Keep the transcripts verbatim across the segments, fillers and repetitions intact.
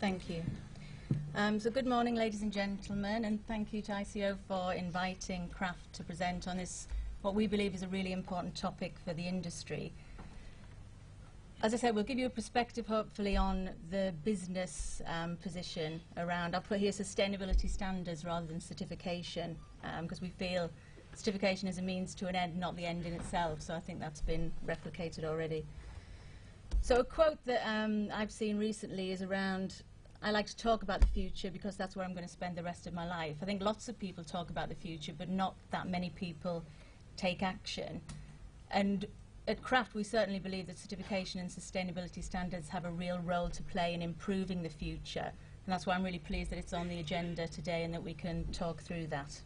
Thank you. Um, so good morning, ladies and gentlemen, and thank you to I C O for inviting Kraft to present on this, what we believe is a really important topic for the industry. As I said, we'll give you a perspective, hopefully, on the business um, position around, I'll put here sustainability standards rather than certification, because um, we feel certification is a means to an end, not the end in itself, so I think that's been replicated already. So a quote that um, I've seen recently is around, I like to talk about the future because that's where I'm going to spend the rest of my life. I think lots of people talk about the future, but not that many people take action. And at Kraft, we certainly believe that certification and sustainability standards have a real role to play in improving the future. And that's why I'm really pleased that it's on the agenda today and that we can talk through that.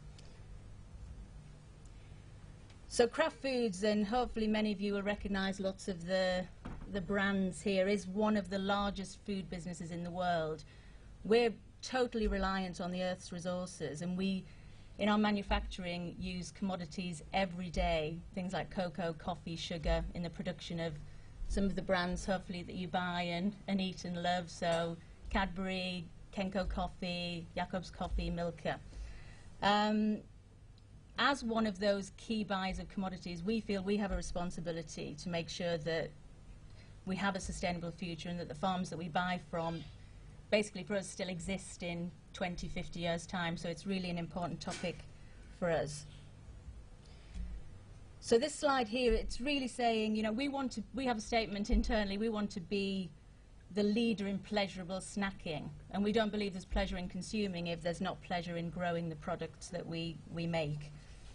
So Kraft Foods, and hopefully many of you will recognise lots of the, the brands here, is one of the largest food businesses in the world. We're totally reliant on the Earth's resources, and we, in our manufacturing, use commodities every day, things like cocoa, coffee, sugar, in the production of some of the brands, hopefully, that you buy and, and eat and love, so Cadbury, Kenco Coffee, Jacobs Coffee, Milka. Um, As one of those key buyers of commodities, we feel we have a responsibility to make sure that we have a sustainable future and that the farms that we buy from, basically for us, still exist in twenty, fifty years' time. So it's really an important topic for us. So this slide here, it's really saying, you know, we want to, we have a statement internally, we want to be the leader in pleasurable snacking. And we don't believe there's pleasure in consuming if there's not pleasure in growing the products that we, we make.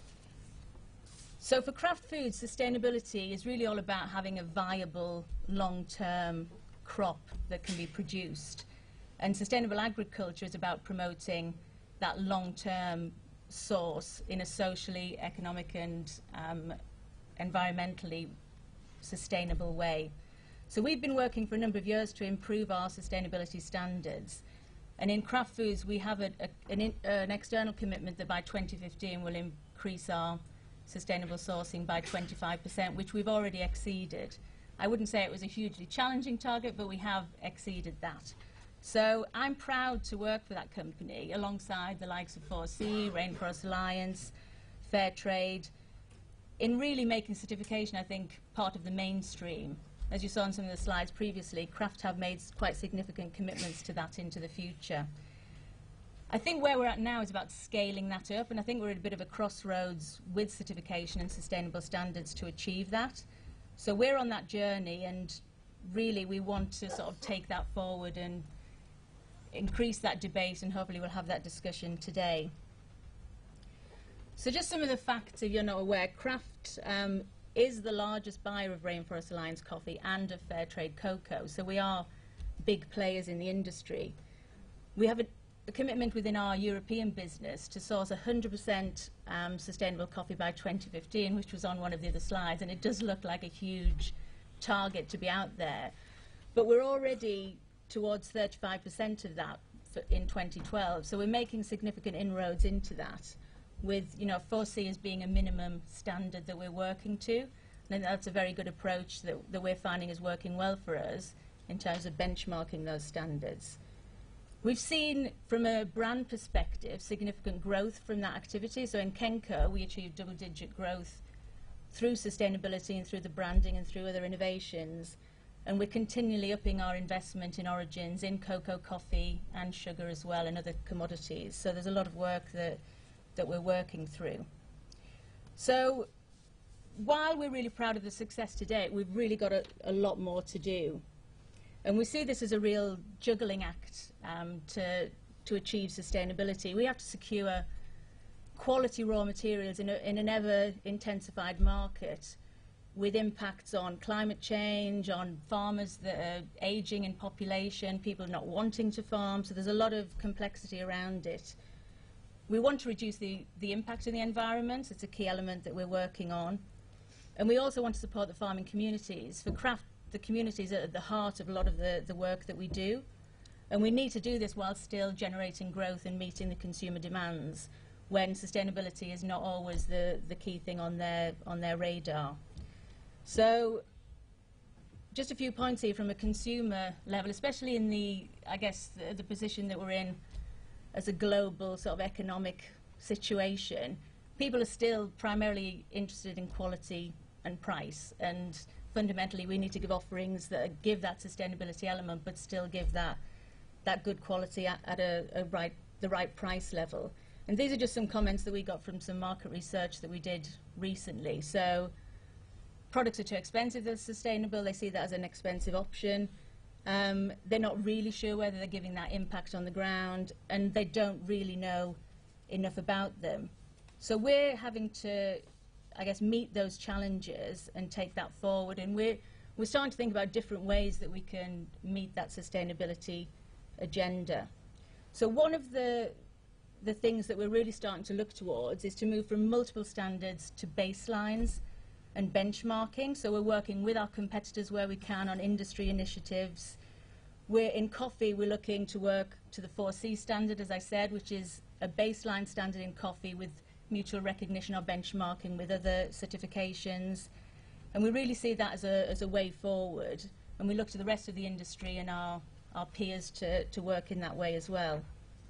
So for Kraft Foods, sustainability is really all about having a viable long-term crop that can be produced. And sustainable agriculture is about promoting that long-term source in a socially, economic and um, environmentally sustainable way. So we've been working for a number of years to improve our sustainability standards. And in Kraft Foods, we have a, a, an, in, uh, an external commitment that by twenty fifteen will increase our sustainable sourcing by twenty-five percent, which we've already exceeded. I wouldn't say it was a hugely challenging target, but we have exceeded that. So I'm proud to work for that company alongside the likes of four C, Rainforest Alliance, Fairtrade, in really making certification, I think, part of the mainstream. As you saw in some of the slides previously, Kraft have made quite significant commitments to that into the future. I think where we're at now is about scaling that up, and I think we're at a bit of a crossroads with certification and sustainable standards to achieve that. So we're on that journey, and really we want to sort of take that forward and increase that debate, and hopefully we'll have that discussion today. So just some of the facts, if you're not aware, Kraft um, is the largest buyer of Rainforest Alliance coffee and of Fairtrade cocoa, so we are big players in the industry. We have a a commitment within our European business to source one hundred percent um, sustainable coffee by twenty fifteen, which was on one of the other slides, and it does look like a huge target to be out there. But we're already towards thirty-five percent of that for in twenty twelve, so we're making significant inroads into that, with, you know, four C as being a minimum standard that we're working to. And that's a very good approach that, that we're finding is working well for us in terms of benchmarking those standards. We've seen, from a brand perspective, significant growth from that activity. So in Kenco, we achieved double-digit growth through sustainability and through the branding and through other innovations. And we're continually upping our investment in origins, in cocoa, coffee, and sugar as well, and other commodities. So there's a lot of work that, that we're working through. So while we're really proud of the success to date, we've really got a, a lot more to do. And we see this as a real juggling act um, to, to achieve sustainability. We have to secure quality raw materials in, a, in an ever-intensified market with impacts on climate change, on farmers that are aging in population, people not wanting to farm, so there's a lot of complexity around it. We want to reduce the, the impact on the environment. It's a key element that we're working on. And we also want to support the farming communities. For Kraft, the communities are at the heart of a lot of the, the work that we do. And we need to do this while still generating growth and meeting the consumer demands, when sustainability is not always the, the key thing on their, on their radar. So just a few points here from a consumer level, especially in the, I guess, the, the position that we're in as a global sort of economic situation. People are still primarily interested in quality and price, and fundamentally we need to give offerings that give that sustainability element but still give that that good quality at, at a, a right the right price level. And these are just some comments that we got from some market research that we did recently. So products are too expensive, they're sustainable, they see that as an expensive option. Um, they're not really sure whether they're giving that impact on the ground, and they don't really know enough about them. So we're having to, I guess, meet those challenges and take that forward, and we're, we're starting to think about different ways that we can meet that sustainability agenda. So one of the, the things that we're really starting to look towards is to move from multiple standards to baselines and benchmarking. So we're working with our competitors where we can on industry initiatives. We're in coffee, we're looking to work to the four C standard, as I said, which is a baseline standard in coffee with mutual recognition or benchmarking with other certifications. And we really see that as a, as a way forward. And we look to the rest of the industry and our, our peers to, to work in that way as well.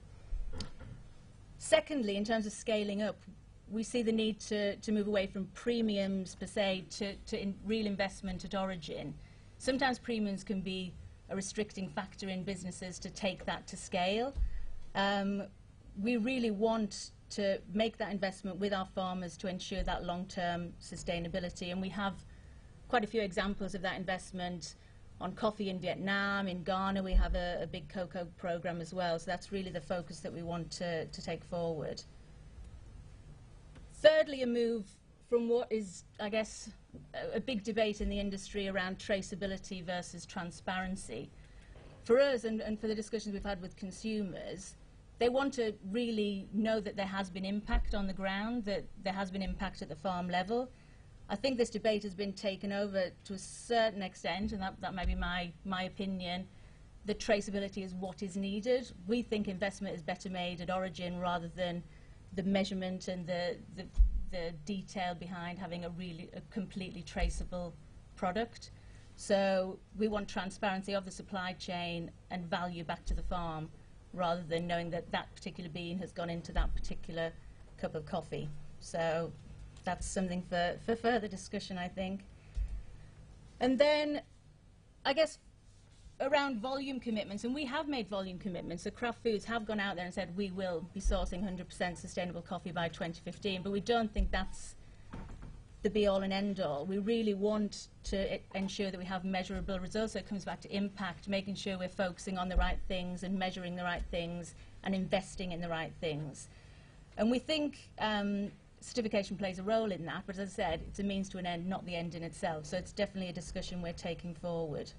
Secondly, in terms of scaling up, we see the need to, to move away from premiums per se to, to in real investment at origin. Sometimes premiums can be a restricting factor in businesses to take that to scale. Um, we really want to make that investment with our farmers to ensure that long-term sustainability, and we have quite a few examples of that investment on coffee in Vietnam. In Ghana we have a, a big cocoa program as well, so that's really the focus that we want to, to take forward. Thirdly, a move from what is, I guess, a, a big debate in the industry around traceability versus transparency. For us, and, and for the discussions we've had with consumers, they want to really know that there has been impact on the ground, that there has been impact at the farm level. I think this debate has been taken over to a certain extent, and that, that may be my, my opinion, that traceability is what is needed. We think investment is better made at origin rather than the measurement and the, the, the detail behind having a really a completely traceable product. So we want transparency of the supply chain and value back to the farm, rather than knowing that that particular bean has gone into that particular cup of coffee. So that's something for, for further discussion, I think. And then, I guess, around volume commitments, and we have made volume commitments. So Kraft Foods have gone out there and said we will be sourcing one hundred percent sustainable coffee by twenty fifteen, but we don't think that's the be-all and end-all. We really want to I ensure that we have measurable results, so it comes back to impact, making sure we're focusing on the right things and measuring the right things and investing in the right things. And we think um, certification plays a role in that, but as I said, it's a means to an end, not the end in itself. So it's definitely a discussion we're taking forward.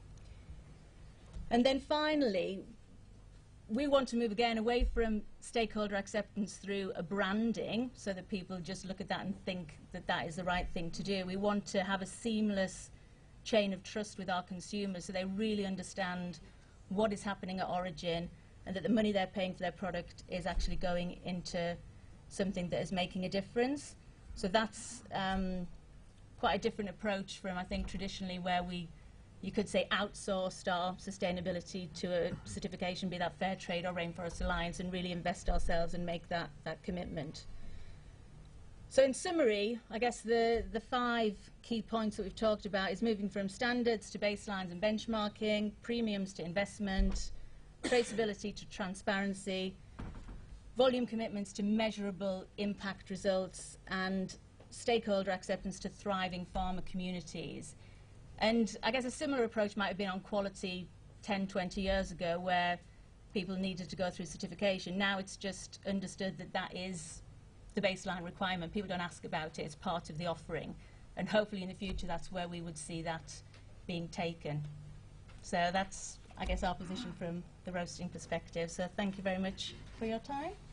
And then finally, we want to move again away from stakeholder acceptance through a branding, so that people just look at that and think that that is the right thing to do. We want to have a seamless chain of trust with our consumers, so they really understand what is happening at origin and that the money they're paying for their product is actually going into something that is making a difference. So that's um, quite a different approach from, I think, traditionally where we, you could say, outsourced our sustainability to a certification, be that Fair Trade or Rainforest Alliance, and really invest ourselves and make that, that commitment. So in summary, I guess the, the five key points that we've talked about is moving from standards to baselines and benchmarking, premiums to investment, traceability to transparency, volume commitments to measurable impact results, and stakeholder acceptance to thriving farmer communities. And I guess a similar approach might have been on quality ten, twenty years ago, where people needed to go through certification. Now it's just understood that that is the baseline requirement. People don't ask about it, it's part of the offering. And hopefully in the future that's where we would see that being taken. So that's, I guess, our position from the roasting perspective. So thank you very much for your time.